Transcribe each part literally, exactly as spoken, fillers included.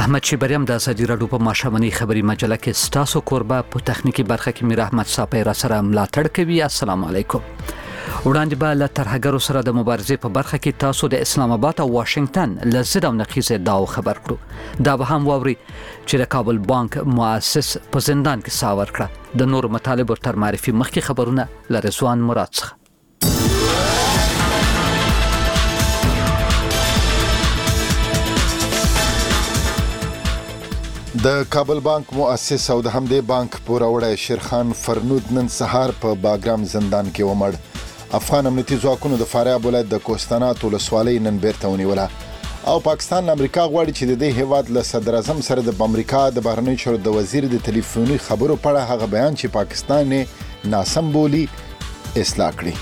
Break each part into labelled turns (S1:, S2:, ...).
S1: احمد شیبریم د ازادي راډیو په ماشومنۍ خبري مجله کې ستاسو کوربه په تخنیکی برخه کې میر احمد صاحب را سره ملاتړ کوي. السلام علیکم. وړاندې به له ترهګرو سره د مبارزې په برخه کې تاسو د اسلام آباد او واشنگټن له ضد او نقیض ادعاو خبر کړو. دا به هم واوري چې د کابل بانک مؤسس په زندان کې ساور کړه. د نور مطالبو تر معرفي مخکې خبرونه له رضوان مراد څخه.
S2: د کابل بانک مؤسس او د همدې بانک پوروړی شیرخان فرنود نن سهار په باګرام زندان کې ومړ. افغان امنیتي ځواکونو د فاریاب ولایت د کوهستانات ولسوالۍ نن بیرته ونیوله او پاکستان امریکا غواړي چې د دې هیواد له صدر اعظم سره د امریکا د بهرنیو چارو د وزیر د ټلیفوني خبرو په اړه هغه بیان چې پاکستان یې ناسم بولی اصلاح کړي.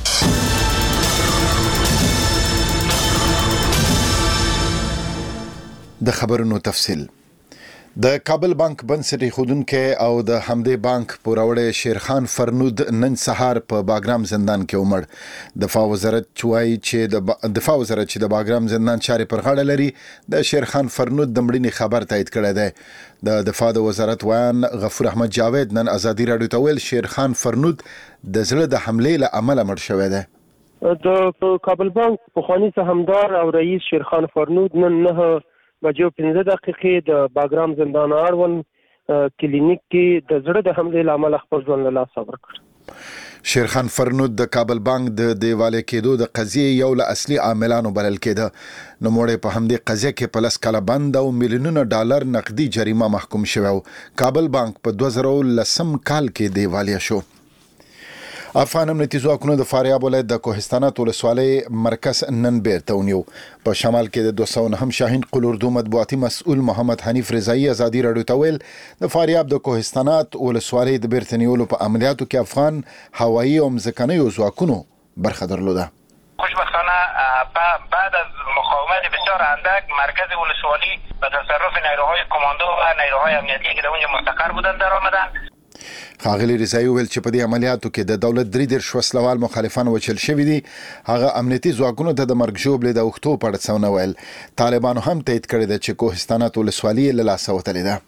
S2: د خبرونو تفصیل. د کابل بانک بنسټ ایښودونکی او د همدې بانک پوروړی شیرخان فرنود نن سهار په باګرام زندان کې ومړ. دفاع وزارت چوي چې د دفاع وزارت چې د باګرام زندان چارې پر غاړه لري د شیرخان فرنود د مړینې خبر تایید کړی دی. د دفاع د وزارت ویان غفور احمد جاوید نن ازادي راډیو ته ویل شیرخان فرنود د زړه د حملې له امله مړ شوی دی.
S3: د کابل بانک پخوانی سهامدار او رئیس شیرخان فرنود نن نه بجو پنځه دقیقې د باګرام زندان اړوند کلینیک کې د زړه د حملې له امله خپل ژوند له لاسه ورکړ.
S2: شیرخان فرنود د کابل بانک د دیواله کېدو د قضیې یو له اصلي عاملانو بلل کېده. نو موږ په همدې قضیه کې په لس کاله بند او میلیونونو ډالر نقدي جریمه محکوم شوی. کابل بانک په دوه زره لسم کال کې دیوالیه شو. افغان امنیتي ځواکونو د فاریاب ولایت د کوهستانات ولسوالۍ مرکز نن بیرته ونیو. په شمال کې د دوه سوه نهم شاهین قل اردو مطبوعاتي مسؤل محمد حنیف رضایی ازادي راډیو ته ویل د فاریاب د کوهستانات ولسوالۍ د بیرته نیولو په عملیاتو کې افغان هوایي او ځمکنیو ځواکونو برخه درلوده.
S4: خوشبختانه بعد از مقاومت بسیار اندک مرکز ولسوالی به تصرف نیروهای کماندو و نیروهای امنیتی که در اونجا مستقر بودند در آمدند.
S2: خاغلی رضایی ویل چې په دې عملیاتو کې د دولت درې دېرش وسلوال مخالفان وچل شوي دي. هغه امنیتي ځواکونو ته د مرګ ژوبلې د اوښتو په اړه څه ونه ویل. طالبانو هم تایید کړی ده چې کوهستانات ولسوالي یې له لاسه وتلې ده.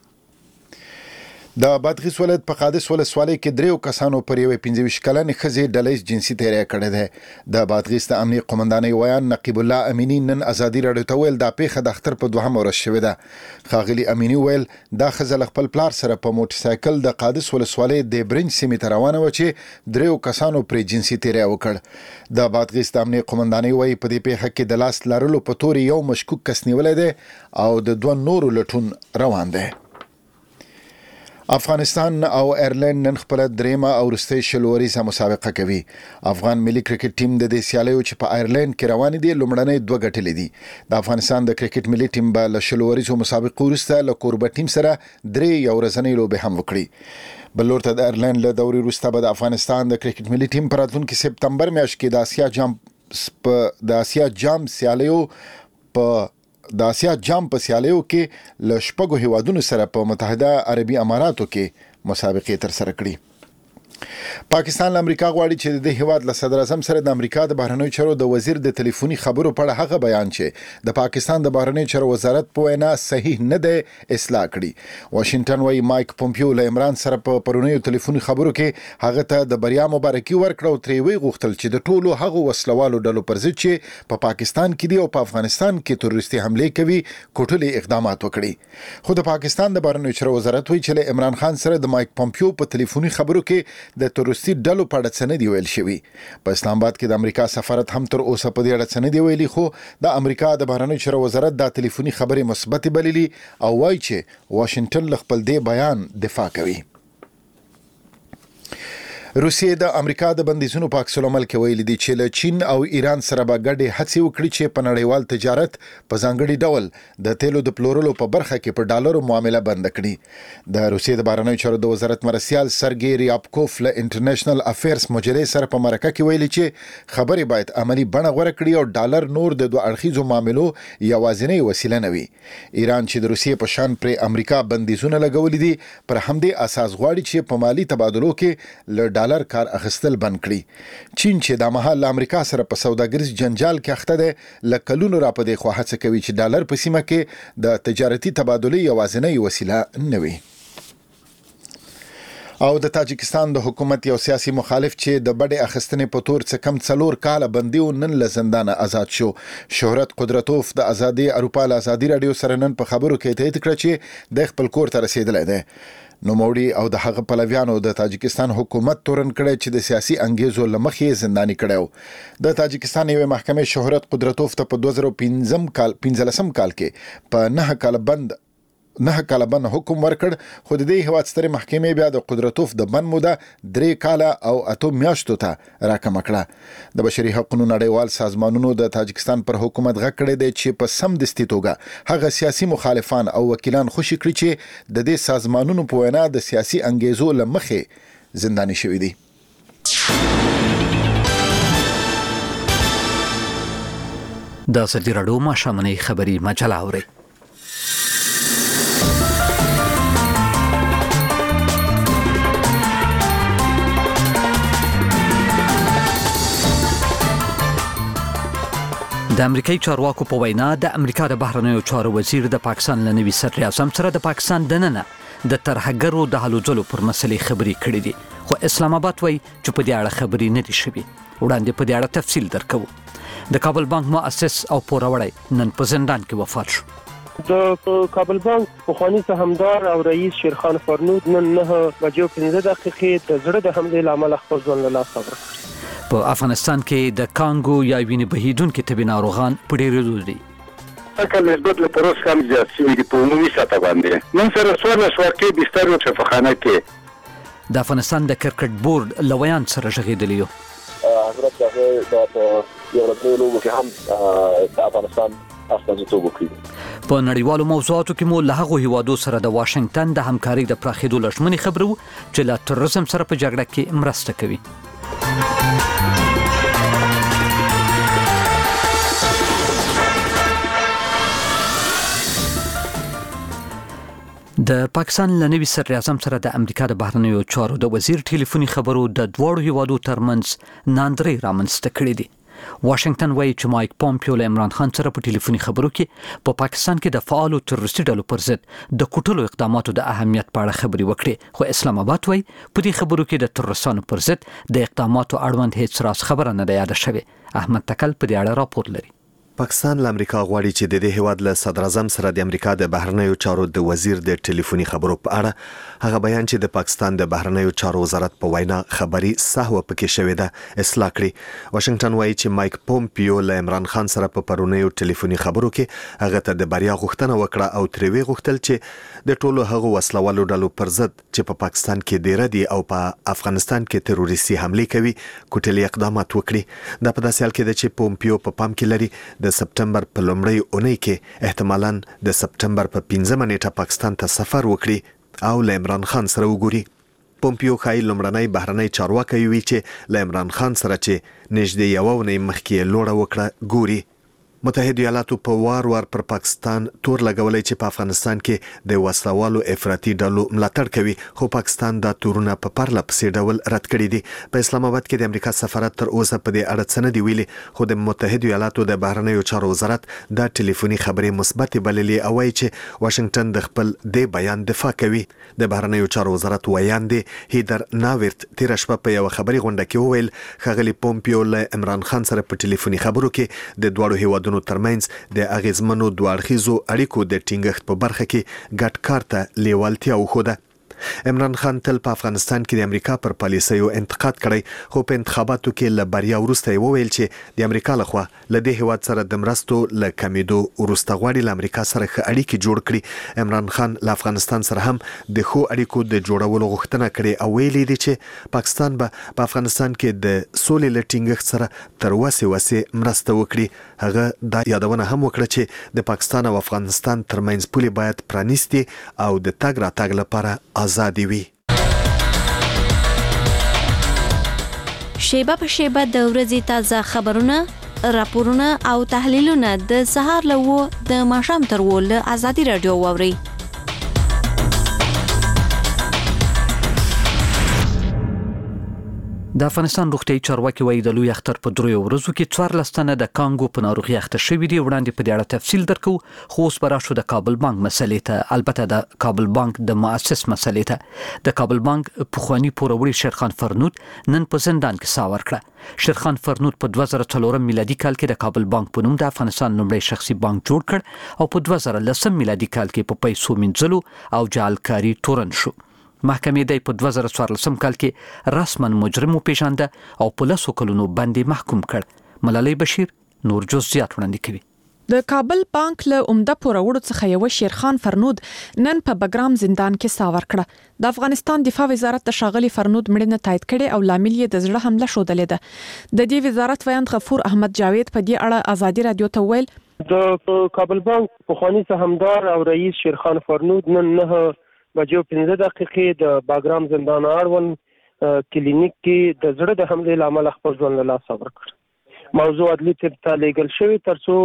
S2: د بادغیس ولایت په قادس ولسوالۍ کې دریو کسانو پر یوې پنځه ویشت کلنې ښځې ډلیز جنسي تیری کړی دی. د بادغیس د امنیې قومندانۍ ویان نقیب الله امینی نن ازادي راډیو ته ویل دا پیښه د اختر په دوهمه ورځ شوې ده. ښاغلي امینی ویل دا ښځه له خپل پلار سره په موټرسایکل د قادس ولسوالۍ د برنج سیمې ته روانه وه چې دریو کسانو پرې جنسي تیری وکړ. د بادغیس د امنیې قومندانۍ وایي په دې پیښه کې د لاس لرلو په تورې یو مشکوک کس نیولی دی او د دوه نورو لټون روان دی. افغانستان او ایرلند نن خپل دریمه او وروستۍ شل وریزه مسابقه کوي. افغان ملي کرکټ ټیم د دې سیالیو چې په ایرلند کې روان دي لومړنۍ دوه ګټلې دي. د افغانستان د کرکټ ملي ټیم به له شل وریزو مسابقو وروسته له کوربه ټیم سره درې یو ورځنۍ لوبې هم وکړي. بل لور ته د ایرلند له دورې وروسته به د افغانستان د کرکټ ملي ټیم په راتلونکي سپتمبر میاشت کې د اسیا جام په د اسیا جام سیالیو په د اسیا جام په سیالیو کې له شپږو هیوادونو سره په متحده عربي اماراتو کې مسابقې تر سره کړي. پاکستان له امریکا غواړي چې د هیواد له صدر اعظم سره د امریکا د بهرنیو چارو د وزیر د ټلیفوني خبرو په اړه هغه بیان چې د پاکستان د بهرنیو چارو وزارت په وینا صحیح نه دی اصلاح کړي. واشنگټن وايي مایک پومپیو له عمران سره په پرونیو ټلیفوني خبرو کې هغه ته د بریا مبارکي ورکړه او ترې وی غوښتل چې د ټولو هغو وسلوالو ډلو پر ضد چې په پاکستان کې دي او په افغانستان کې تروریستي حملې کوي کوټلي اقدامات وکړي. خو د پاکستان د بهرنیو چارو وزارت وایي چې عمران خان سره د مایک پومپیو په ټلیفوني خبرو کې د تروریستي ډلو په اړه څه نه دی ویل شوي. په اسلام آباد کې د امریکا سفارت هم تر اوسه په دې اړه څه نه دی ویلي. خو د امریکا د بهرنیو چارو وزارت دا ټلیفوني خبرې مثبت بللي او وایي چې واشنگټن له خپل دې بیان دفاع کوي. روسیې د امریکا د بندیزونو په عکس العمل کې ویلي دي چې له چین او ایران سره به ګډې هڅې وکړي چې په نړیوال تجارت په ځانګړي ډول د تیلو د پلورلو په برخه کې په ډالرو معامله بند کړي. د روسیې د بهرنیو چارو د وزارت مرستیال سرګی ریابکوف له انټرنیشنل افیرز مجلې سره په مرکه کې ویلي چې خبرې باید عملی بڼه غوره کړي او ډالر نور د دوه اړخیزو معاملو یوازینۍ وسیله نه وي. ایران چې د روسیې په شان پر امریکا بندیزونه لګولي دي پر همدې اساس غواړي چې په مالی تبادلو کې له ډالر کار اخیستل بند کړي. چین چې د مهال امریکا سره په سوداګریز جنجال کې اخته ده لکلونو را پدې خو هڅه کوي چې ډالر په سیمه کې د تجارتي تبادلې یوازینی وسیله نه وي. او د تاجکستان د حکومت یو سیاسي مخالف چې د بډې اخیستنې په تور څه کم څلور کاله بندي او نن له زندانه آزاد شو. شهرت قدرتوف د ازادي اروپا له ازادي رادیو سره نن په خبرو کې تایید کړ چې د خپل کور ته رسیدلی دی. نوموړي او د هغه پلویانو د تاجکستان حکومت تورن کړی چې د سیاسي انګیزو لمخې زنداني کړو. د تاجکستان یو محکمې شهرت قدرتوف ته په دوه زره پنځم کال پنځلسم کال کې په نه کال بند نه کال بند حکم ورکړ، خو د دې هیواد سترې محکمې بیا د قدرتوف د بند موده درې کاله او اته میاشتو ته راکمه کړه. د بشري حقوقو نړیوال سازمانونو د تاجکستان پر حکومت غږ کړی دی چې په سمدستي توګه هغه سیاسي مخالفان او وکیلان خوشي کړي چې د دې سازمانونو په وینا د سیاسي انګیزو له مخې زنداني شوي دي.
S1: د ازادي راډیو ماښامنۍ خبري مجله اورئ. د امریکایي چارواکو په وینا د امریکا د بهرنیو چارو وزیر د پاکستان له نوي صدر اعظم سره د پاکستان دننه د ترهګرو د هلو ځلو پر مسلې خبرې کړې دي، خو اسلام آباد وایي چې په دې اړه خبرې نه دي شوي. وړاندې په دې اړه تفصیل درکوو. د کابل بانک مؤسس او پوروړی نن په زندان کې وفات شو.
S3: د کابل بانک پخوانی سهامدار او رئیس شیرخان فارنود نن نه بجو پنځه دقیقې د زړه د حملې له امله خپل ژوند له لاسه ورکړ.
S1: په افغانستان کې د کانګو یا وینې بهیدونکو طبي ناروغان په ډېرېدو دي.
S5: اکل نسبت له پروس کم زیات شوي دي په عمومي سطح باندې. نن سره څوارلس واقعې بستر و شفاخانه کې.
S1: د افغانستان د کرکټ بورډ له ویان سره غږېدلی یو.
S6: حضرت هغه د یو راتلونکي لوبو کې هم د افغانستان استازیتوب وکړي.
S1: په نړیوالو موضوعاتو کې مو له هغو هیوادو سره د واشنگټن د همکارۍ د پراخېدو لړشمنې خبرو چې له تروریزم سره په جګړه کې مرسته کوي. د پاکستان له نوي صدر اعظم سره د امریکا د بهرنیو چارو د وزیر ټلیفوني خبرو د دواړو هیوادو ترمنځ ناندرۍ رامنځته کړې دي. واشنگټن وایي چې مایک پومپیو له عمران خان سره په ټلیفوني خبرو کې په پاکستان کې د فعالو تروریستي ډلو پر ضد د کوټلو اقداماتو د اهمیت په اړه خبرې وکړې، خو اسلام آباد وایي په دې خبرو کې د تروریستانو پر ضد د اقداماتو اړوند هیڅ راز خبره نه ده یاده شوې. احمد تکل په دې اړه راپور لري.
S7: پاکستان له امریکا غواړي چې د دې هیواد له صدر اعظم سره د امریکا د بهرنیو چارو د وزیر د ټلیفوني خبرو په اړه هغه بیان چې د پاکستان د بهرنیو چارو وزارت په وینا خبري سهو پکې شوې ده اصلاح کړي. واشنگټن وایي چې مایک پومپیو له عمران خان سره په پرونیو ټلیفوني خبرو کې هغه ته د بریا غوښتنه وکړه او تروي غوښتل چې د ټولو هغو وسلوالو ډلو پر ضد چې په پاکستان کې ډیر دي او په افغانستان کې تروریستي حمله کوي کوټلي اقدامات وکړي. دا په داسې حال کې ده چې پومپیو په پام کې لري د سپټمبر په لومړۍ اونۍ کې احتمالاً د سپټمبر په پنځمه نیټه پاکستان ته سفر وکړي او له عمران خان سره وګوري. پومپیو خای لومړنی بهرنی چارواکي وی چې له عمران خان سره چې نږدې یو اونۍ مخکې لوړه وکړه ګوري. متحده ایالاتو په وار وار پر پاکستان تور لګولای چې په افغانستان کې د وسلوالو افراطي ډلو ملاتړ کوي، خو پاکستان دا تورونه په پرله پسې ډول رد کړي دي. په اسلام آباد کې د امریکا سفارت تر اوسه په دې اړه څه نه دی ویلي، خو د متحده ایالاتو د بهرنیو چارو وزارت دا ټلیفوني خبرې مثبت بللې او وايي چې واشنگټن د خپل د بیان دفاع کوي. د بهرنیو چارو وزارت ویاند هیدر ناورت تیر شپه په یو خبري غونډه کې وویل ښاغلي پومپیو له عمران خان سره په ټلیفوني خبرو کې د دواړو هیوادونو ترمنځ د اغیزمنو دوه اړخیزو اړیکو د ټینګښت په برخه کې ګډ کار ته لیوالتیا وښوده. عمران خان تل په افغانستان کې د امریکا پر پالیسیو انتقاد کړی، خو په انتخاباتو کې له بریا وروسته وویل چې د امریکا لخوا له دې هیواد سره د مرستو له کمیدو وروسته غواړي له امریکا سره ښه اړیکې جوړ کړي. عمران خان له افغانستان سره هم د ښو اړیکو د جوړولو غوښتنه کړې او ویلي دي چې پاکستان به په افغانستان کې د سولې له ټینګښت سره تر وسې وسې مرسته وکړي. هغه دا یادونه هم وکړه چې د پاکستان او افغانستان ترمنځ پولې باید پرانیستي او د تګ راتګ لپاره آزادي وي.
S8: شیبه په شیبه د ورځې تازه خبرونه، راپورونه او تحلیلونه د سهار له و د ماښام تر و له ازادي رادیو واوري.
S1: د افغانستان روغتیايي چارواکي وایي د لوی اختر په دریو ورځو کې څوارلس تنه د کانګو په ناروغي اخته شوي دي. وړاندې په دې اړه تفصیل درکو، خو اوس به راشو د کابل بانک مسلې ته، البته د کابل بانک د مؤسس مسلې ته. د کابل بانک پخوانی پوروړي شیرخان فرنود نن په زندان کې ساه ورکړه. شیرخان فرنود په دوه زره څلورم میلادي کال کې د کابل بانک په نوم د افغانستان لومړی شخصي بانک جوړ کړ او په دوه زره لسم میلادي کال کې په پیسو مینځلو او جعلکاري تورن شو. محکمې د په دوه زره څوارلسم کال کې رسما مجرم وپېژانده او په لسو کلونو باندې محکوم کړ. ملالۍ بشیر نور جزئیات وړاندې کوي.
S9: د کابل بانک له عمده پوروړو څخه یو شیرخان فرنود نن په بګرام زندان کې ساه ورکړه. د افغانستان دفاع وزارت د ښاغلي فرنود مړینه تایید کړي او لامل یې د زړه حمله ښودلې ده. د دې وزارت ویاند غفور احمد جاوید په دې اړه ازادي رادیو ته ویل
S3: د کابل بانک پخوانی سهامدار او رئیس شیرخان فرنود نن نه بجو پنځه دقیقې د باګرام زندان اړوند کلینیک کې د زړه د حملې لامل خپل ژوند له لاسه ورکړ. موضوع عدلي طب ته لیږل شوی ترڅو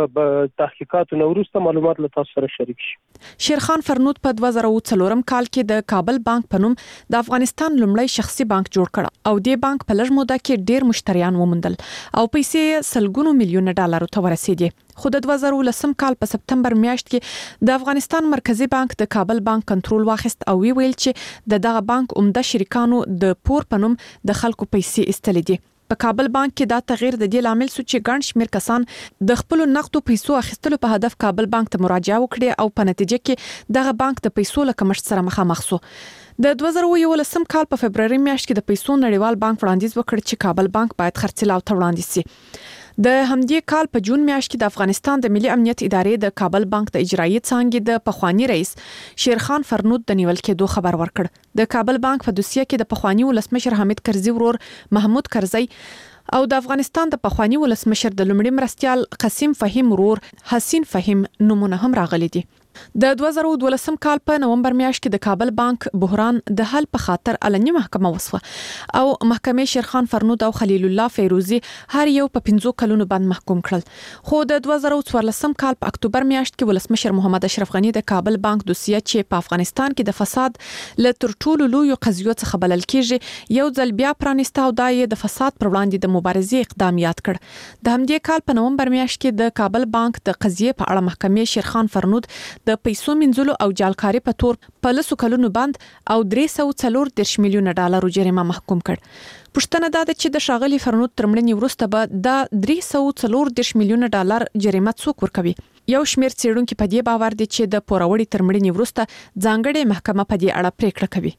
S3: د تحقیقاتو نه وروسته معلومات له تاسو سره شریک شي.
S9: شیرخان فرنود په دوه زره څلورم کال کې د کابل بانک په نوم د افغانستان لومړی شخصي بانک جوړ کړ او د بانک په لږ موده کې ډیر مشتریان وموندل او پیسې سلګونو میلیونه ډالر ته ورسېدې. خو د دوه زره لسم کال په سپتمبر میاشت کې د افغانستان مرکزی بانک د کابل بانک کنټرول واخیست او وی ویل چې د دغه بانک عمده شریکانو د پور په نوم د خلکو پیسې استلې دي. په کابل بانک کې دا تغییر د دې لامل شو چې ګڼ شمېر کسان د خپل نقدو پیسو اخیستلو په هدف کابل بانک ته مراجعه وکړي او په نتیجه کې دغه بانک د پیسو له کمښت سره مخامخ شو. د دوه زره یولسم کال په فبرवरी میاشت کې د پیسو نړیوال بانک وړاندیز وکړ چې کابل بانک باید خرڅلاو ته وړاندې شي. د همدې کال په جون میاشت کې د افغانستان د ملي امنیت ادارې د کابل بانک د اجرایي څانګې د پخوانی رئیس شیرخان فرنود د نیول کېدو خبر ورکړ. د کابل بانک په دوسیه کې د پخوانی ولسمشر حامد کرزي ورور محمود کرزي او د افغانستان د پخوانی ولسمشر د لومړي مرستيال قاسم فهیم ورور حسین فهیم نمونه هم راغلي دي. د دوه زره دولسم کال په نومبر میاشت کې د کابل بانک بحران د حل په خاطر علني محکمه وسوه او محکمې شیرخان فرنود او خلیل الله فیروزی هر یو په پنځو کلونو باندې محکوم کړل. خو د دوه زره څوارلسم کال په اکتوبر میاشت کې ولسمشر محمد اشرف غنی د کابل بانک دوسیه چې په افغانستان کې د فساد له تر ټولو لوی قضیو څخه بلل کېږي یو ځل بیا پرانیسته او دای د فساد پر وړاندې د مبارزې اقدام یاد کړ. د همدې کال په نومبر میاشت کې د کابل بانک د قضیې په اړه محکمې شیرخان فرنود د پیسو منځلو او جعلکاري په تور په لسو کلونو باندې او درې سوه څلور دېرش میلیونه ډالر جریمه محکوم کړ. پښتنه دا ده چې د ښاغلي فرنود تر مړینې وروسته به د درې سوه څلور دېرش میلیونه ډالر جریمه څوک ورکوي. یو شمېر څېړونکي په دې باور دي چې د پوروړي تر مړینې وروسته ځانګړې محکمه په دې اړه پریکړه کوي.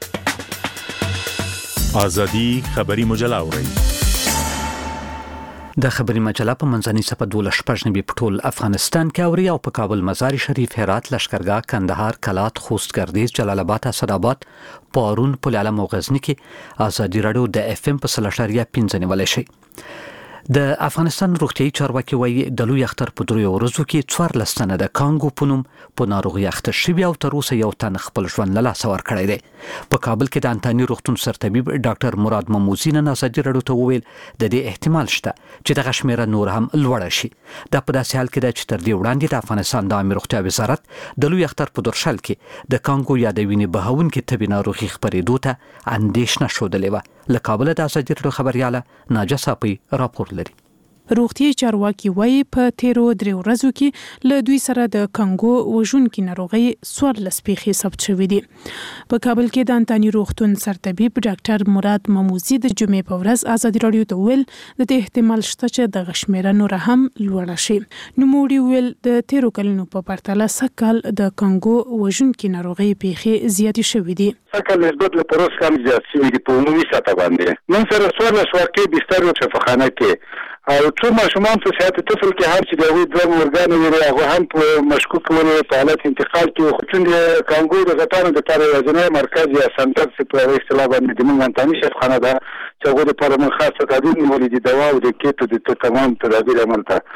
S10: ازادي خبري مجله اوري.
S1: د خبري مجله په منځنۍ صفحه دولس شپږ نوي په ټول افغانستان کې اوري او په کابل، مزار شریف، هرات، لشکرګاه، کندهار، کلات، خوست، ګردیز، جلال آباد، اسداباد، پارون، پل علم او غزنی کې ازادي رادیو د اف ام په سلاشریه پنځه نیولای شي. د افغانستان روغتیايي چارواکي وایي د لوی اختر په دریو ورځو کې څوارلس تنه د کانګو په نوم په ناروغي اخته شوي او تر اوسه یو تن خپل ژوند له لاسه ورکړی دی. په کابل کې د انتاني روغتون سرطبیب ډاکټر مراد مموزي نن ازادي رادیو ته وویل د دې احتمال شته چې دغه شمیره نور هم لوړه شي. دا په داسې حال کې ده چې تر دې وړاندې د افغانستان د عامه روغتیا وزارت د لوی اختر په درشل کې د کانګو یا د وینې بهونکې تبې ناروغي خپرېدو ته اندېښنه ښودلې وه. له کابله د ازادي رادیو خبریاله ناجه صافی راپور لري.
S11: روغتیايي چارواکي وایي په تیرو درې ورځو کې له دوی سره د کانګو وژونکي ناروغي څوارلس پیښې ثبت شوې دي. په کابل کې د انتاني روغتون سرطبیب ډاکټر مراد مموزي د جمعې په ورځ ازادي رادیو ته ویل د دې احتمال شته چې د شمیره نور هم لوړه شي. نوموړي ویل د تیرو کلونو په پرتله سږکال د کانګو وژونکي ناروغي پیښې زیاتې شوې دي.
S5: سږکال نسبت له پروس کم زیات شوي دي په عمومي سطح باندې. نن سره څوارلس واقعې بستر و شفاخانه کې او څو ماشومان په صحت طفل کې هم چې د هغوی دوه مورګانې لري هغه هم په مشکوک ولې په حالت انتقال کې خو چون د کانګو د غټانو دپاره یوازینی مرکز یا سنټر چې په هغه اصطلاح باندې د موږ انتاني شفاخانه ده چې هغوی دپاره موږ خاص تدابیر نیولي دي، دوا او د کیټ د تمام تدابیر عمل ته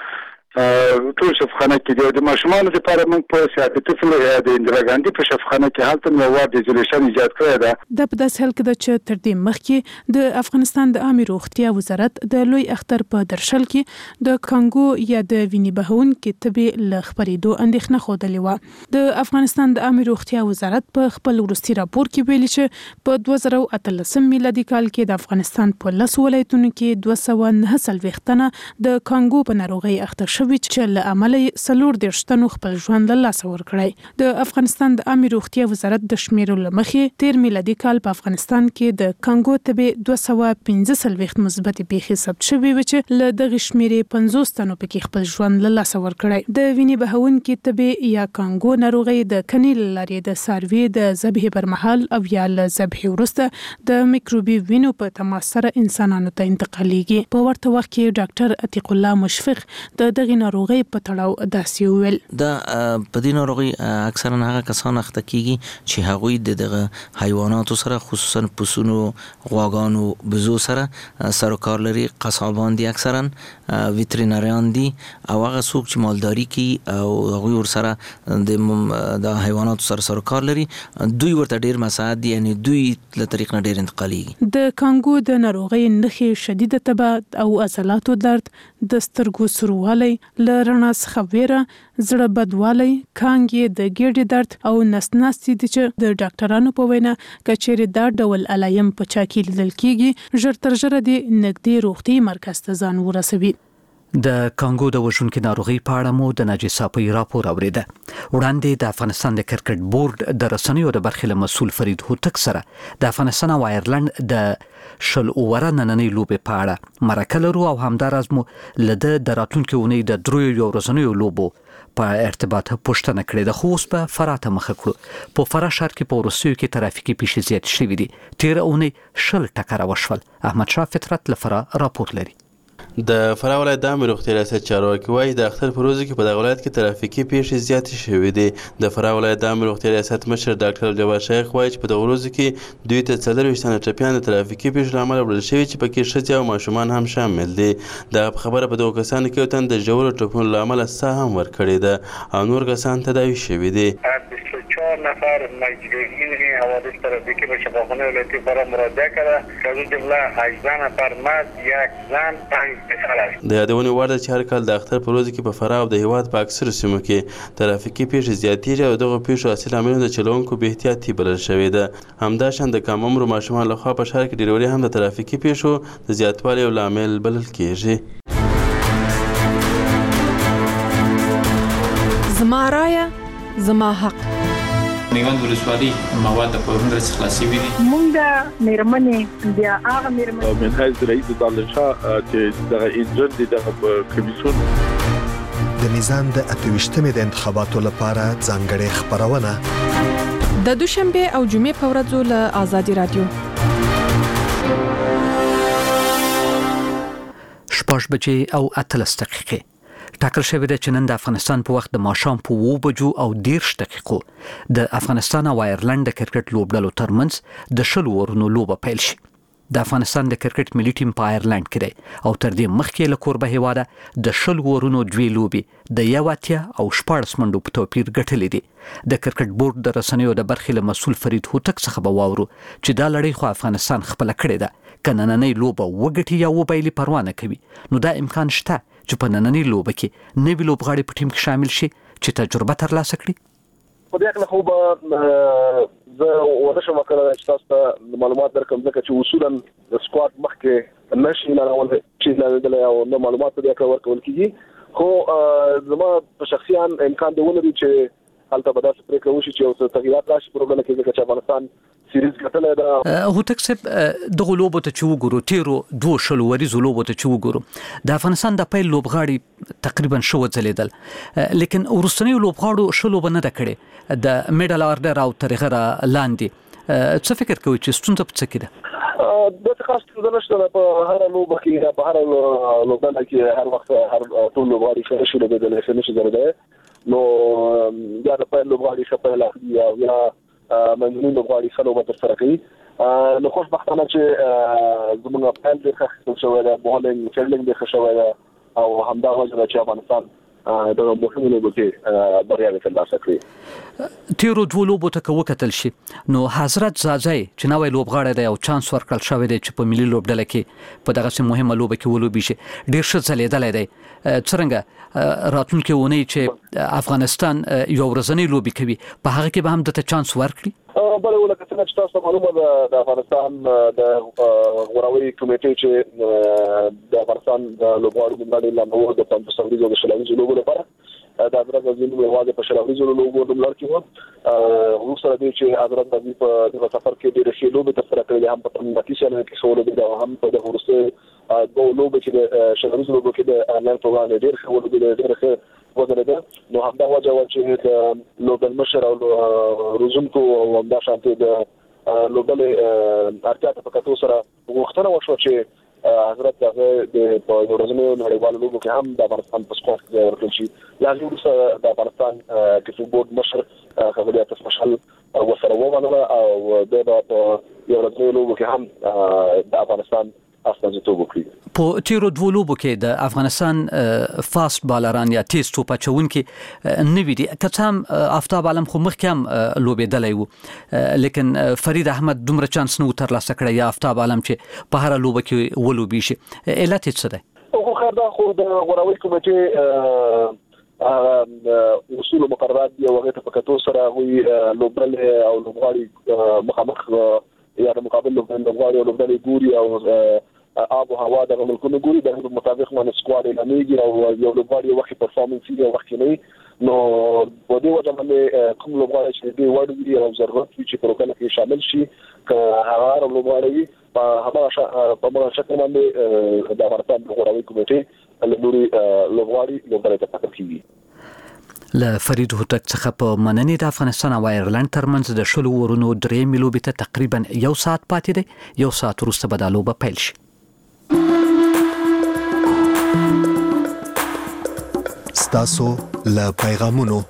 S5: ټول شفاخانه کې د ماشومان لپاره موږ په سیاحت طفل د اندرا ګاندي په شفاخانه کې حالت نو وارد ایزولیشن ایجاد کړی دا
S11: د پداس حل کې د چې تر دې مخکې د افغانستان د عامه روغتیا وزارت د لوی اختر په درشل کې د کانګو یا د ویني بهون کې طبي لخبرېدو اندېښنه خوده و. د افغانستان د عامه روغتیا وزارت په خپل ورستي راپور کې ویلي چې په دوه زره اتلسم میلادي کال کې د افغانستان په لس ولایتونو کې دوه سوه نهه څلوېښت تنه د کانګو په ناروغۍ اخته شوي چې له امله څلور دېرش تنو خپل ژوند له لاسه ورکړی. د افغانستان د عامه روغتیا وزارت د شمیرو له مخې تیر میلادي کال په افغانستان کې د کانګو تبي دوه سوه پنځه څلوېښت مثبت پیښې ثبت شوې و چې له دغه شمیرې پنځوس تنو پکې خپل ژوند له لاسه ورکړی. د ویني بهون کې تبي یا کانګو ناروغۍ د کني لارې د ساروي د ذبح پر مهال او یا له ذبح وروسته د میکروبي وینو په تماس سره انسانانو ته انتقالېږي. په ورته وخت کې ډاکټر عتیق الله مشفق د دغه ناروغۍ په تړاو داسې ویل.
S12: دا په دې ناروغۍ اکثرا هغه کسان اخته کیږي چې هغوی د دغه حیواناتو سره خصوصا پسونو، غواګانو، بزو سره سروکار لري. قصابان دي اکثرا ویترینریان دي او هغه څوک چې مالداري کوي او هغوی ور سره د د حیواناتو سره سروکار لري دوی ورته ډیر مساعد دي، یعنی دوی له طریق نه ډیر انتقالېږي.
S11: د کانګو د ناروغۍ نښې شدیده تبه او عضلاتو درد، د سترګو سوروالی، له رڼا څخه ویره، زړه بدوالی، کانګې د ګیډې درد او نس ناستي دي چې د ډاکټرانو په وینا کچېرې دا ډول علایم په چا کې لیدل کېږي ژر تر ژره د نږدې روغتي مرکز ته ځان ورسوي.
S1: د کانګو د وژونکو ناروغۍ په اړه مو د ناجي صافي راپور اوریده. وړاندې د افغانستان د کرکټ بورډ د رسنیو د برخې له مسول فرید هوتک سره د افغانستان او آیرلند د شل اووره نننۍ لوبې په اړه مرکه لرو او همداراز مو له د راتلونکي اونۍ د دریو یو ورځنیو لوبو په ارتباط پوښتنه کړې ده. خو اوس په فراه ته مخه کړو. په فراه ښار کې په وروستیو کې ترافیکي پیښې زیاتې شوې دي. تېره اونۍ شل ټکره وشول. احمد شاه فطرت له فراه راپور لري.
S13: د فراه ولایت د عامه روغتیا ریاست چارواکي وایي د اختر په ورځو کې په دغه ولایت کې ترافیکي پیښې زیاتې شوې دي. د فراه ولایت د عامه روغتیا ریاست مشر ډاکټر جواد شیخ وایي چې په دغه ورځو کې دوی ته څلوېښت تنه ټپیان د ترافیکي پیښو له امله وړل شوي چې پکې ښځې او ماشومان هم شامل دي. دغه خبره په دغو کسانو کې یو تن د ژورو ټپونو له امله ساه هم ورکړې ده او نور کسان تداوي شوي دي.
S14: چهار نفر مجروحین حوادث ترافیکی به شفاخانه ولایتی فراه مراجعه کرده که از جمله هجده نفر مرد، یک زن، پنج پسر است.
S13: د یادونې وړ ده چې هر کال د اختر په ورځو کې په فراه او د هیواد په اکثرو سیمو کې ترافیکي پیښې زیاتېږي او دغو پیښو اصلي لاملونه د چلوونکو بې احتیاطي بلل شوې ده. همداشان د کم عمرو ماشومانو لخوا په ښار کې ډیرولي هم د ترافیکي پیښو د زیاتوالي یو لامل بلل کېږي.
S9: زما رایه زما حق.
S15: میوند ولسوالۍ مواد په هنر څخه خلاصي وي.
S16: مونږ د میرمنې بیا هغه میرمنې
S17: من حیث رئیس دانشا چې دغه انجن دي دغه کمیسیون
S7: د میزان د اتویشتمې د انتخاباتو لپاره ځانګړې خبرونه
S9: د دوشنبه او جمعې په ورځو له آزادي رادیو
S1: شپږ بجې او اتلس دقیقې ټاکل شوې ده چې نن د افغانستان په وخت د ماښام په اووه بجو او دېرش دقیقو د افغانستان او آیرلند د کرکټ لوبډلو ترمنځ د شل اورونو لوبه پیل شي. د افغانستان د کرکټ ملي ټیم په آیرلند کې دی او تر دې مخکې له کوربه هیواده د شل اورونو دوې لوبې د یو اتیا او شپاړس منډو په توپیر ګټلې دي. د کرکټ بورډ د رسنیو د برخې له مسول فرید هوتک څخه به واورو چې دا لړۍ خو افغانستان خپله کړې ده. که نننۍ لوبه وګټي یا وبایلي پروا نه کوي نو دا امکان شته چې په نننۍ لوبه کې نوي لوبغاړي په ټیم کې شامل شي چې تجربه ترلاسه کړي.
S6: په دې کې خو به زه ورشم کړم چې تاسو ته معلومات درکړم ځکه چې اصولا د سکواډ مخکې نشي نه راول چې نه دلته او نو معلومات دې کار ورکول کیږي. خو زما په شخصي امکان دی ولري چې حالت به داسې پرې کوي چې اوس تغیرات راشي پروګرام کې ځکه چې افغانستان سیریز ګټلې ده.
S1: هوتک صاحب دغه لوبو ته چې وګورو تیرو دوه شلو وریزو لوبو ته چې وګورو د افغانستان د پیل لوبغاړي تقریبا شو ځلیدل لیکن ورستنی لوبغاړو شلو بنه د کړي د میډل اورډر او طریقه را لاندې. څه فکر کوي چې ستونزه په څه کې ده؟
S6: د خاص څه نشته په هر لوبه کې په هر لوبه کې هر وخت هر ټول لوبغاړي ښه شي د دې نشي زره نو یا د پیل لوبغاړي ښه پیل اخلي یا منځني لوبغاړي ښه لوبه ترسره کوي. نو خوشبختانه چې زموږ پیل ډېر ښه شوی دی، بولینګ فیلډینګ ډېر ښه شوی دی او همدا وجه ده چې افغانستان د مهمو لوبو کې بریاوې ترلاسه کړې.
S1: تیرو دوه لوبو ته وکتل شي نو حضرت زازای چې نوې لوبغاړی دی او چانس ورکړل شوی دی چې په ملي لوبډله کې په دغه مهمه لوبه کې ولوبي شي ډیر ښه ځلیدلی دی. څرنګه راتلونکي اونۍ چې افغانستان یو ورځنۍ لوبي کوي په هغه کې به هم دته چانس ورکړي؟
S6: بله ولکه څنګه چې تاسو معلومه ده د افغانستان د غوراوي کمیټې چې د افغانستان د لوبغاړو د نړۍ لاندې د پنځه سوه او د شلویزو لوبو لپاره د حضرت غزنوي یوازې په شلویزو لوبو د لړ کې وو وروسته د چې حضرت غزنوي په د سفر کې ډېر ښه لوبې ترسره کړې هم په نتیجه کې څو لوبې دا هم په د ورسته دوه لوبې چې د شلویزو لوبو کې د انلاین پروګرام ډېر ښه لوبې ډېر ښه وزن ده نو همدا وجه و چې د لوبل مشر او روزونکو او همدا شانته د لوبل ارتیا په کتو سره وختونه وشو چې حضرت هغه د ورځنیو نړیوالو لوبو کې هم د افغانستان په سکواډ کې ورکړل شي. لازم وروسته د افغانستان کرکټ بورډ مشر خبري اتر مشعل وسره ومنله او د یو ورځنیو لوبو کې هم د افغانستان استازیتوب وکړي.
S1: په تیرو دوه لوبو کې د افغانستان فاست بالران یا تیز توپ اچونکي نوی دي که څه هم آفتاب عالم خو مخکې هم لوبېدلی و لیکن فرید احمد دومره چانس نه و ترلاسه کړی یا آفتاب عالم چې په هره لوبه کې ولوبي شي. علت یې څه دی؟
S6: خو خیر دا خو د غوراوي کمیټې اصول مقررات دي او هغه ته په کتو سره هغوی لوبډلې او لوبغاړي مخامخ یا د مقابل لوبغاړي او لوبډلې ګوري او آب او هوا د ملکونو ګوري د مطابق باندې سکواډ اعلانېږي او یو لوبغاړي وخت پرفارمنس یې وخت نه نو په دې وجه باندې کوم لوبغاړي چې دې وړ وي او ضرورت وي چې پروګرام کې شامل شي که هغه لوبغاړي په هغه په هغه شکل باندې د افغانستان د غوراوي کمیټې له لوري لوبغاړي لوبغاړي ته پاتې کیږي.
S1: له فرید هوتک څخه په مننې د افغانستان او ایرلند ترمنځ د شلو ورونو درې لوبې ته تقریبا یو ساعت پاتې دی. یو ساعت وروسته به دا لوبه پیل شي.
S7: ستاسو له پیغامونو.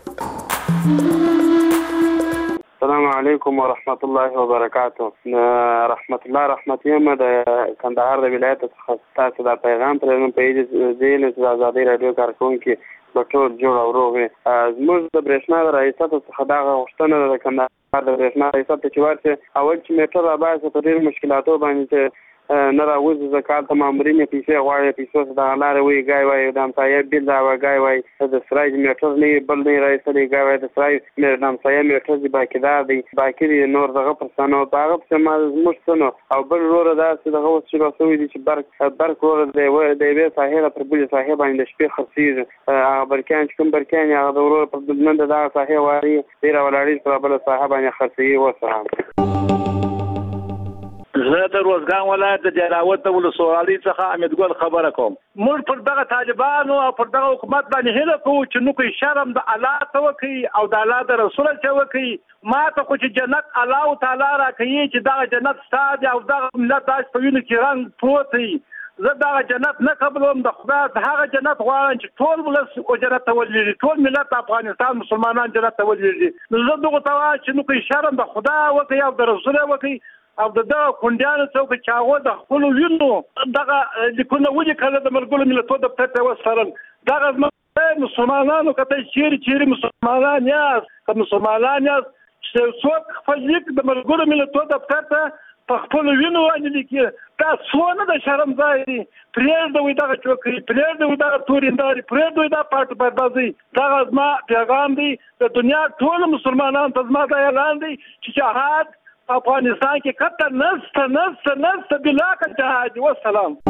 S18: السلام علیکم ورحمت الله وبرکاته. رحمت الله رحمت یم د کندهار د ولایت څخه تاسو دا پیغام پرې په دې ځین چې آزادي رادیو کارکونکو په ټول جوړ او روغ زموږ د برېښنا د رئیست څخه دا غوښتنه د کندهار د برېښنا رئیست چې ورته اول چې میټر راځي په ډېر مشکلاتو باندې نه راوځي زکات ته مامورین پیسې غواړي پیسې د لارې وی گای وای د امسایه بل دا وای وای د سرای میټر نه بل نه راځي گای وای د سرای مې د امسایه میټر دی باقیدار دی باقی نور دغه پرسانو باغ په ما مشتنو او بل ور دا چې دغه اوس چې راسوي دي چې برک برک ور دی و د وی صاحب پر بل صاحب باندې شپې خرڅیږي هغه برکان چې کوم برکان هغه د ورور په نن د صاحب واري ډیر ولاړی پر بل صاحب باندې خرڅي وسره.
S19: زه د روزګان ولایت د جلاوت ولسوالۍ څخه امیدګل خبره کوم. موږ پر دغه طالبانو او پر دغه حکومت باندې هیله کوو چې نو کوي شرم د الله ته وکي او د الله د رسول ته وکي. ما ته خو چې جنت الله تعالی را کوي چې دا جنت ستاسو او دا ملت تاسو په وینو کې رنگ پروت زه دا جنت نه قبلوم د خدای هغه جنت غواړم چې ټول ولس او جنت ته ولېږي ټول ملت افغانستان مسلمانان جنت ته ولېږي. نو زه دغه ته وایم چې نو کوي شرم د خدای وکي او د رسول وکي او دغه کونډیانو څوک چې هغه د خپل وینو دغه لیکونه ولي کړل د ملګرو ملتونو د پټه وسرل دغه مسلمانانو کته چیرې چیرې مسلمانان یاست که مسلمانان یاست چې څوک خپل لیک د ملګرو ملتونو د پټه په خپل وینو باندې لیکي دا څونه د شرم ځای دی. پرېږدوئ دغه چوکۍ پرېږدوئ دغه تورینداري پرېږدوئ دا پاټ بازي. دغه زما پیغام دی د دنیا ټول مسلمانانو ته زما دا اعلان دی چې جهاد افغانستان کې کته نسته نسته نسته بلا جهاد. والسلام.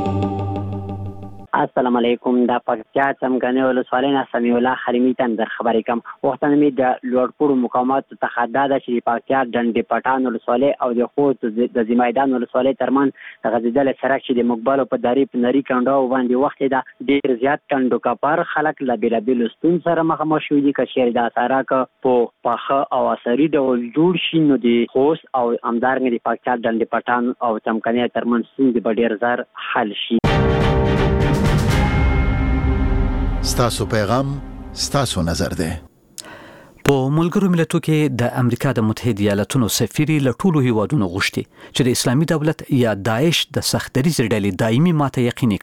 S20: السلام علیکم. د پکتیا څمکنیو ولسوالۍ نه سمیع الله حلیمي ته در خبرې کوم. وختونه مې د لوړپوړو مقاماتو څخه دا ده چې د پکتیا ډنډې پټان ولسوالۍ او د خوست د ځیمیدان ولسوالۍ ترمنځ د غځېدلی سړک چې د مقبالو په داري په نري کنډو باندې وختې ده ډېر زیات کنډو کپر خلک له بېلابېلو ستونزو سره مخامخ شوي دي. که چېرې دا سړک په پاخه او عصري ډول جوړ شي نو د خوست او همدارنګه د پکتیا ډنډې پټان او څمکنیو ترمنځ ستونزې به ډېر زر حل شي.
S2: ستاسو پیغام ستاسو نظر ده.
S1: په ملګرو ملتونو کې د امریکا د متحده ایالاتونو سفیر له ټولو هیوادونو غوښتي چې د اسلامي دولت یا داعش د سختري ډلې دایمي ماته یقیني کړي.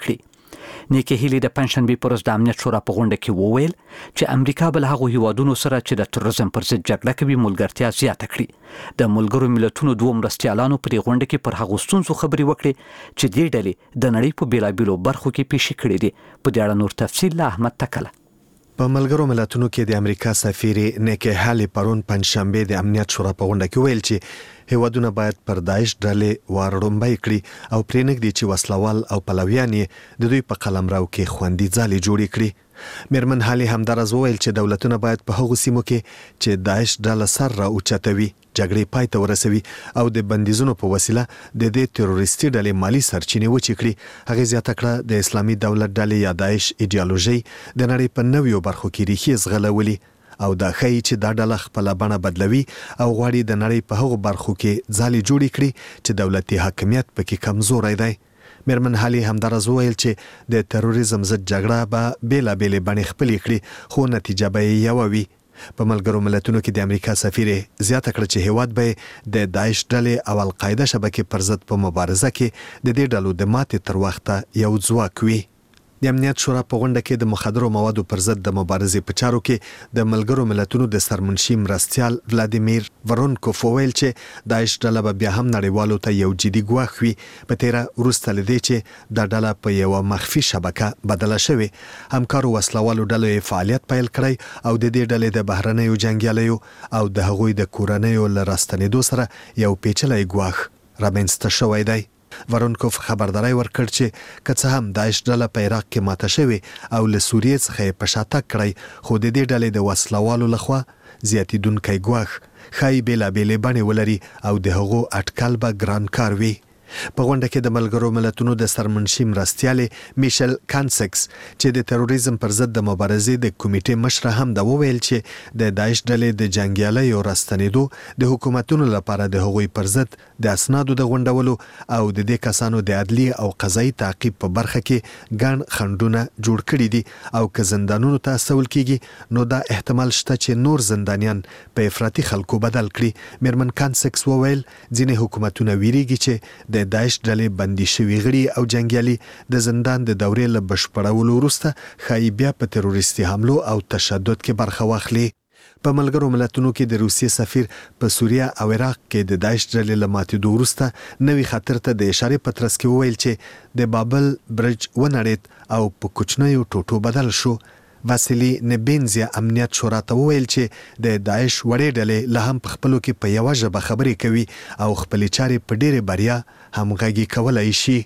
S1: نیکی هیلی د پنځشنبه پر ورځ د امنیت شورا په غونډه کې وویل چې امریکا بل هغه هیوادونو سره چې د تروریزم پر ضد جګړه کوي ملګرتیا زیاته کړي. د ملګرو ملتونو دوه مرستیالانو په دې غونډه کې پر هغه ستونزو خبرې وکړي چې دې ډلې د نړۍ په بیلابیلو برخو کې پیښې کړې دي. په دې اړه نور تفصیل له احمد تکله.
S7: په ملګرو ملتونو کې د امریکا سفیر نیکی هالی پرون پنځشنبه د امنیت شورا په غونډه کې ویل چې هیوادونه باید پر داعش ډلې وارړومبی کړي او پرېنږدي چې وسلوال او پلویان یې د دوی په قلمرو کې خوندي ځالې جوړې کړي. میرمن هالی همدارز وویل چې دولتونه باید په هغو سیمو کې چې داعش ډله سر را اوچتوي جګړې پای ته ورسوي او د بندیزونو په وسیله د دې تروریستي ډلې مالی سرچینې وچې کړي. هغې زیاته کړه د اسلامي دولت ډلې یا داعش ایډیالوژي د نړۍ په نویو برخو کې ریښې ځغلولي او دا ښیي چې دا ډله خپله بڼه بدلوي او غواړي د نړۍ په هغو برخو کې ځالې جوړې کړي چې دولتي حاکمیت پکې کمزوری دی. میرمن هالی همدارز وویل چې د تروریزم ضد جګړه به بیلابېلې بڼې خپلې کړي خو نتیجه به یې یوه وي. په ملګرو ملتونو کې د امریکا سفیر زیاته کړه چې هیواد به د داعش ډلې او القاعده شبکې پر ضد په مبارزه کې د دې ډلو د ماتې تر وخته یو ځواک وي. د امنیت شورا په غونډه کې د مخدرو موادو پر ضد د مبارزې په چارو کې د ملګرو ملتونو د سرمنشي مرستیال ولادیمیر ورونکوف وویل چې داعش ډله به بیا هم نړیوالو ته یو جدي ګواښ وي په تیره وروسته له دې چې دا ډله په یوه مخفي شبکه بدله شوې. همکارو وسلوالو ډلو یې فعالیت پیل کړی او د دې ډلې د بهرنیو جنګیالیو او د هغوی د کورنیو له راستنېدو سره یو پیچلی ګواښ رامنځته شوی دی. ورونکوف خبرداري ورکړ چې که څه هم داعش ډله په عراق کې ماته شوې او له سوریې څخه یې په شاتګ کړی خو د دې ډلې د وسلوالو لخوا زیاتېدونکی ګواښ ښایي بېلابېلې بڼې ولري او د هغو اټکل به ګران کار وي. په غونډه کې د ملګرو ملتونو د سرمنشي مرستیالې میشل کانسکس چې د تروریزم پر ضد د مبارزې د کمیټې مشره هم دا وویل چې د داعش ډلې د جنګیالیو راستنېدو د حکومتونو لپاره د هغوی پر ضد د اسنادو د غونډولو او د دې کسانو د عدلي او قضایي تعقیب په برخه کې ګڼ خنډونه جوړ کړي دي او که زندانونو ته استول کیږي نو دا احتمال شته چې نور زندانیان په افراطي خلکو بدل کړي. میرمن کانسکس وویل ځینې حکومتونه ویریږي چې د داعش ډلې بندي شوي غړي او جنګیالي د زندان د دورې له بشپړولو وروسته ښایي بیا په تروریستي حملو او تشدد کې برخه واخلي. په ملګرو ملتونو کې د روسیې سفیر په سوریه او عراق کې د داعش ډلې له ماتېدو وروسته نوي خطر ته د اشارې په ترڅ کې وویل چې د بابل برج ونړېد او په کوچنیو ټوټو بدل شو. واسیلی نبینزیا امنیت شورا ته وویل چې د داعش وړې ډلې له هم په خپلو کې په یوه ژبه خبرې کوي او خپلې چارې په ډېرې بریا همغږي کولی شي.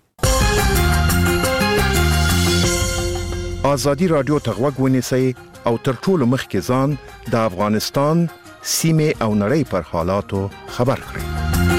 S21: ازادي راډیو ته غوږ ونیسئ او تر ټولو مخکې ځان د افغانستان سیمې او نړۍ پر حالاتو خبر کړئ.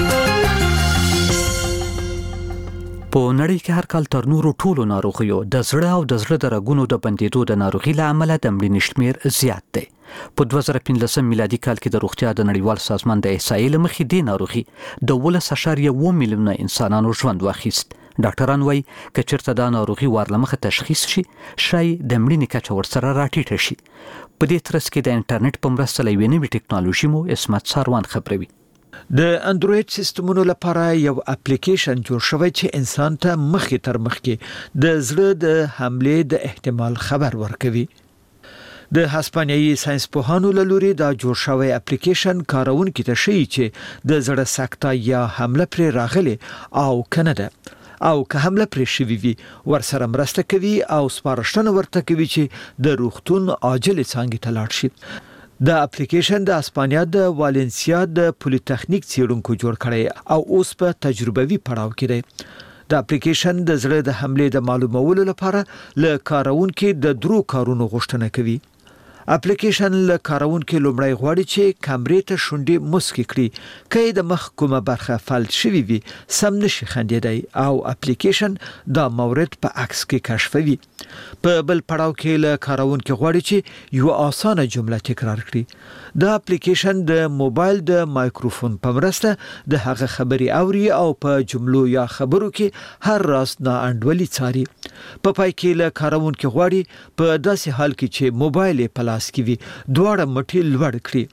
S1: په نړۍ کې هر کال تر نورو ټولو ناروغیو د زړه او د زړه د رګونو د بندېدو د ناروغي له امله د مړینې شمېر زیات دی. په دوه زره پنځلسم میلادي کال کې د روغتیا د نړیوال سازمان د احصایې له مخې دې ناروغي د اوولس اعشاریه اووه میلیونه انسانانو ژوند واخیست. ډاکټران وایي که چېرته دا ناروغي وار له مخه تشخیص شي شاید د مړینې کچه ورسره راټیټه شي. په دې ترڅ کې د انټرنیټ په مرسته له یوې نوې ټکنالوژي مو اسمت ساروان خبروي.
S22: د انډروید سیستمونو لپاره یو اپلیکیشن جوړ شوی چې انسان ته مخې تر مخکې د زړه د حملې د احتمال خبر ورکوي. د هسپانیایي ساينس پوهانو له لوري دا جوړ شوی اپلیکیشن کارونکو ته ښیي چې د زړه سکته یا حمله پرې راغلي او کنه ده او که حمله پرې شوی وي ورسره مرسته کوي او سپارښتنه ورته کوي چې د روغتون عاجل څانګې ته لاړ شي. د اپلیکیشن د اسپانیا د والنسیا د پولیټیکنیک څیړونکو جوړ کړی او اوس په تجربوي پړاو کې دی. د اپلیکیشن د زړه د حملې د معلومولو لپاره له کارونکو د درو کارونو غوښتنه کوي. اپلیکیشن له کارونکو لومړی غواړي چې کیمرې ته شونډې مسکی کړي کله د مخ کومه برخه فلټ شوی وي سم نشي خندېدای او اپلیکیشن دا مورد په عکس کې کشفوي. په بل پړاو کې له کارونکو غواړي چې یو اسانه جمله تکرار کړي. د اپلیکیشن د موبایل د مایکروفون په مرسته د هغه خبري اوري او په جملو یا خبرو کې هر راز نه انډولي څاري. په پای کې له کارونکو غواړي په داسې حال کې چې موبایل په لاس کې وي دواړه مټې لوړ کړي.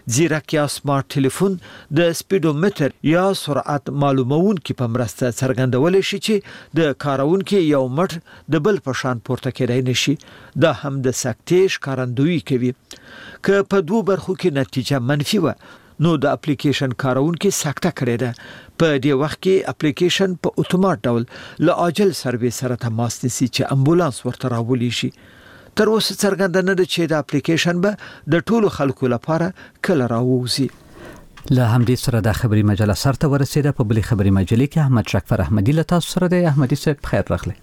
S22: ځیرک یا سمارټ ټلیفون د سپیډومتر یا سرعت معلومونکي په مرسته څرګندول شي چې د کارونکو یو مټ د بل په شان پورته کېدای نشي. دا هم د سکتې ښکارندویي کوي. که په دوه برخو کې نتیجه منفي و نو د اپلیکیشن کارونکو سکته کړی ده. په دې وخت کې اپلیکیشن په اتومات ډول له عاجل سرویس سره تماس نیسي چې امبولانس ورته راولي شي. تر اوسه څرګنده نه ده چې د اپلیکیشن به د ټولو خلکو لپاره کله راووځي.
S1: له همدې سره د خبري مجله سره ورسېده. په بلې خبري مجلې کې احمد شکفر احمدي له تاسو سره د احمدي صاحب خیر راغلی.